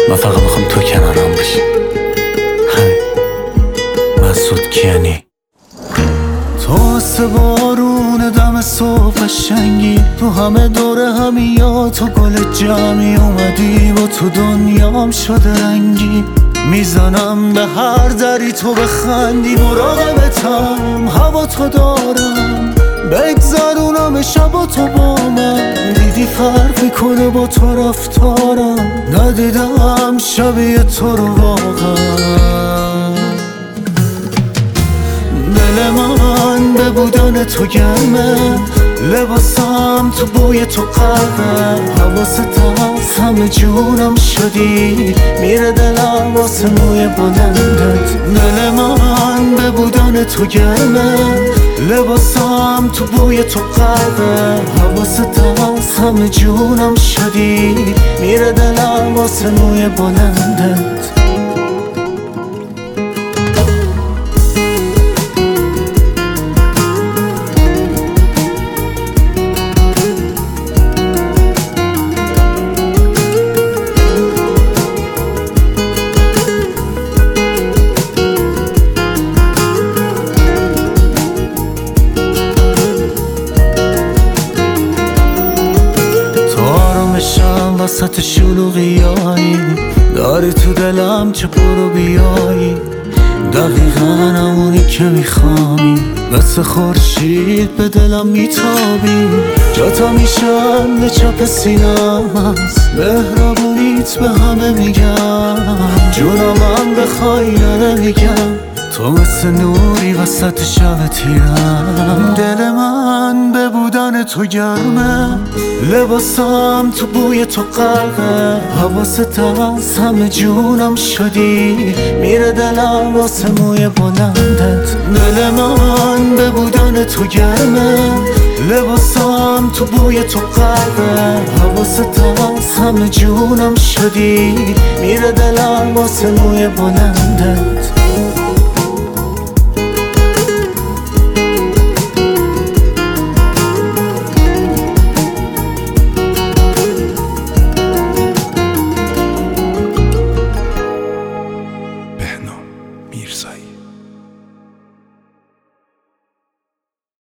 من فقط میخوام تو کنارم باشی. مسعود کیانی. تو مثل بارون دم صبح قشنگی، تو همه دوره همیا تو گل جمعی اومدی و تو دنیام شده رنگی. میزنم به هر دری تو بخندی، مراقبتم هوا تو دارم، بگذرونم شب و تو با من. دیدی فرق میکنه با تو رفتارم، ندیدم شبیه تو رو واقعا. دل من به بودن تو گرمه، لباسم تو بوی تو قلبه. حواست هست همه جونم شدی، میره دلم واسه موی بلندت. دل من به بودن تو گرمه، لباسم تو بوی تو قلبه. حواست هست همه جونم شدی، میره دلم واسه موی بلندت. وسط شلوغیایی داری تو دلم چه برو بیایی، دقیقا همونی که میخوایی. مثل خورشید به دلم میتابی، جاتا میشم به چپ سینم هست. مهربونیت به همه میگم، جونم بخوای نمیگم. تو مثل نوری وسط شب تیرم، دل من به بودن تو گرمه، لباسم تو بوی تو قلبه. حواست هست همه جونم شدی، میره دلم واسه موی بلندت. دل من به بودن تو گرمه، لباسم تو بوی تو قلبه. حواست هست همه جونم شدی، میره دلم واسه موی بلندت.